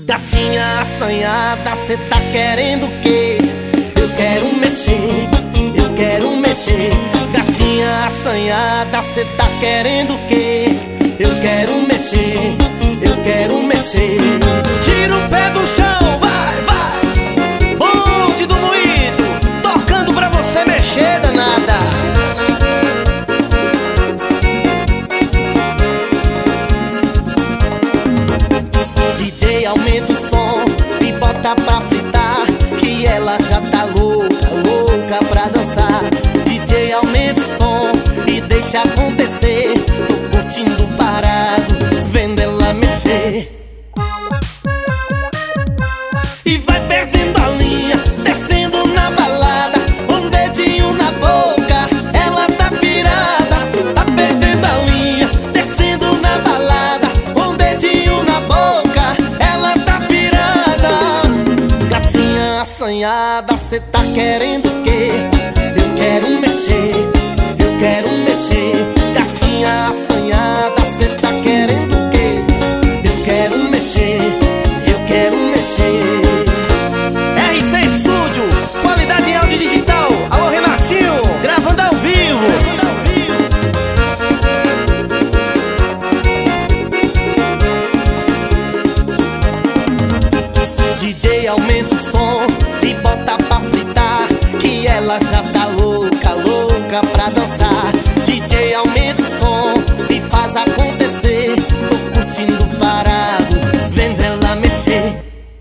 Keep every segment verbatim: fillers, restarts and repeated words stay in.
Gatinha assanhada, cê tá querendo o quê? Eu quero mexer, eu quero mexer. Gatinha assanhada, cê tá querendo o quê? Eu quero mexer, eu quero mexer. Tira o pé do chão, vai, vai. Bonde do moído, tocando pra você mexer, danada. D J, aumenta o som e bota pra fritar, que ela já tá louca, louca pra dançar. D J, aumenta o som e deixa acontecer. Tô curtindo parado, vendo ela mexer. E vai perdendo a linha, descendo na balada, um dedinho na boca, ela tá pirada. Tá perdendo a linha, descendo na balada, um dedinho na boca, ela tá pirada. Gatinha assanhada, cê tá querendo o quê? Eu quero mexer, eu quero mexer. Gatinha assanhada, cê tá querendo o quê? Eu quero mexer, eu quero mexer. R C Estúdio, qualidade em áudio digital. Alô Renatinho, gravando ao vivo. D J, aumenta o som e bota pra fritar, que ela já tá louca, louca pra dançar. D J, aumenta o som e faz acontecer. Tô curtindo parado, vendo ela mexer.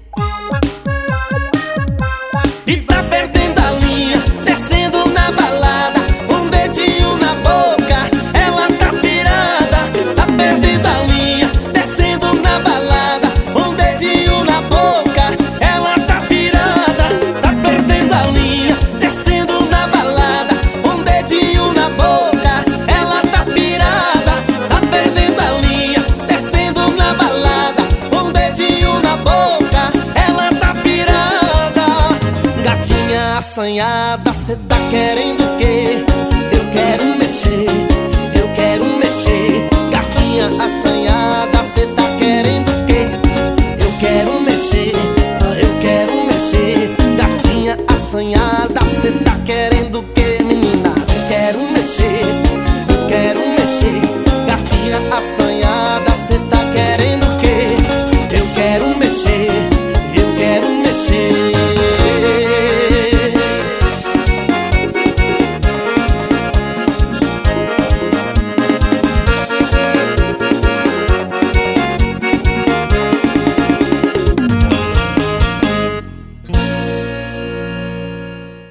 E tá perdendo a linha, descendo na balada, um dedinho na boca, ela tá pirada. Tá perdendo a linha, descendo na balada, um dedinho na boca, ela tá pirada. Tá perdendo a linha, descendo na balada, um dedinho na boca, ela tá pirada. Tá perdendo a linha, descendo na balada, um dedinho na boca, ela tá pirada. Gatinha assanhada, cê tá querendo